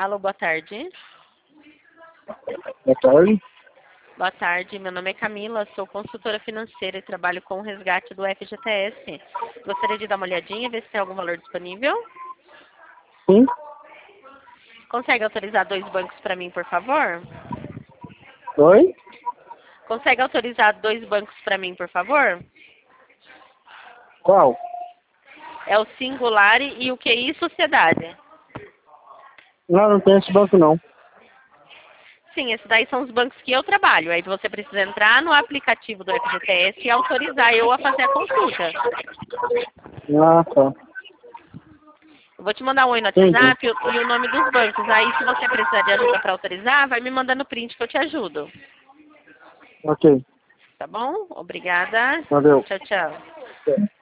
Alô, boa tarde. Boa tarde. Boa tarde, meu nome é Camila, sou consultora financeira e trabalho com o resgate do FGTS. Gostaria de dar uma olhadinha, ver se tem algum valor disponível. Sim. Consegue autorizar 2 bancos para mim, por favor? Oi? Consegue autorizar 2 bancos para mim, por favor? Qual? É o Singulari e o QI Sociedade. Não tem esse banco não. Sim, esses daí são os bancos que eu trabalho. Aí você precisa entrar no aplicativo do FGTS e autorizar eu a fazer a consulta. Ah, tá. Eu vou te mandar um oi no Entendi. WhatsApp e o nome dos bancos. Aí, se você precisar de ajuda para autorizar, vai me mandando print que eu te ajudo. Ok. Tá bom? Obrigada. Valeu. Tchau, tchau.